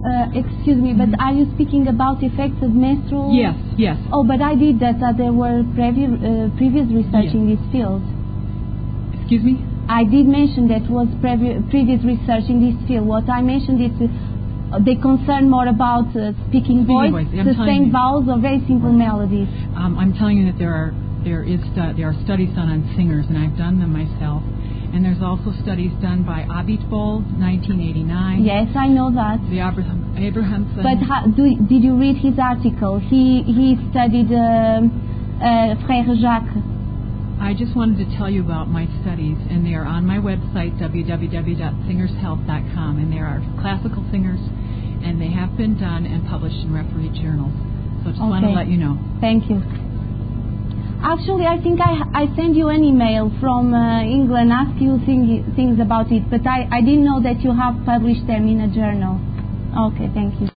excuse me, but are you speaking about effects of menstrual? Yes, yes. Oh, but I did that. There were previous research in this field. Excuse me? I did mention that was previous research in this field. What I mentioned is they concern more about speaking voice, sustained vowels, or very simple melodies. I'm telling you that there are studies done on singers, and I've done them myself. And there's also studies done by Abitbol, 1989. Yes, I know that. The Abrahamson. But did you read his article? He studied Frère Jacques. I just wanted to tell you about my studies, and they are on my website, www.singershealth.com, and there are classical singers, and they have been done and published in refereed journals. So just want to let you know. Thank you. Actually, I think I sent you an email from England, asked you things about it, but I didn't know that you have published them in a journal. Okay, thank you.